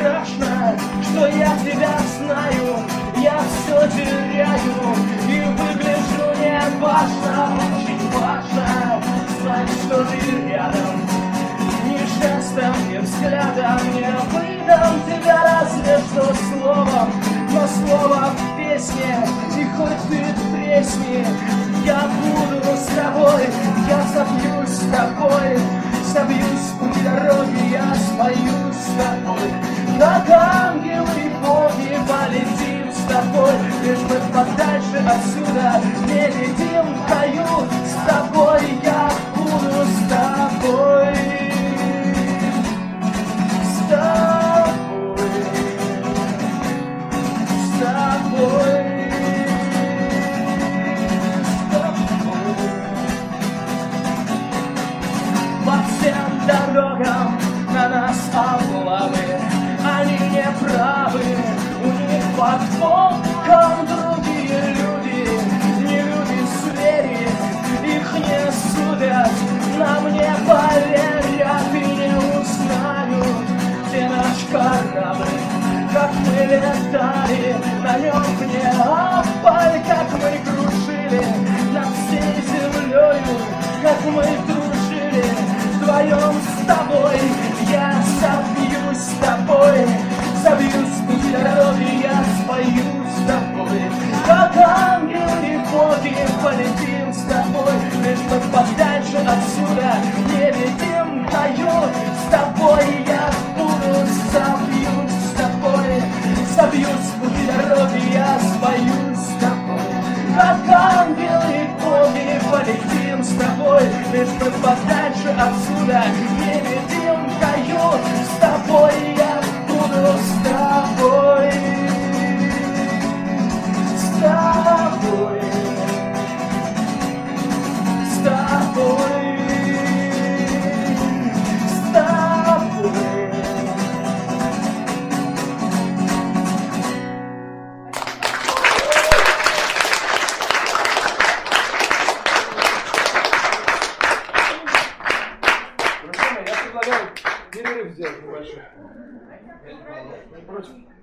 страшно, что я тебя знаю, я все теряю и выгляжу неважно, очень важно знать, что ты рядом. Ни жестом, ни взглядом не выдам тебя разве что словом, но слово в песне, и хоть ты тресни, я буду с тобой, я забьюсь с тобой, забьюсь в дороге, я спою с тобой. Как ангелы и боги полетим с тобой, лишь бы подальше отсюда не летим в раю. С тобой я буду с тобой. С тобой. С тобой. По всем дорогам на нас облавы, они не правы, у них под боком другие люди, не люди звери, их не судят, нам не поверят и не узнают, где наш корабль, как мы летали на нем в Неаполь, как мы кружили над всей землею, как мы дружили вдвоем с тобой. Я забьюсь с тобой, забьюсь в дороге, я спою с тобой. Как ангелы и боги полетим с тобой, лишь бы подальше отсюда не летим в раю. С тобой я буду, забьюсь с тобой, забьюсь в дороге, я спою с тобой. Как ангелы и боги полетим с тобой, лишь бы подальше отсюда не летим в раю. С тобой я буду, с тобой. С тобой. С тобой. С тобой. Я предлагаю перерыв сделать небольшой. Не против?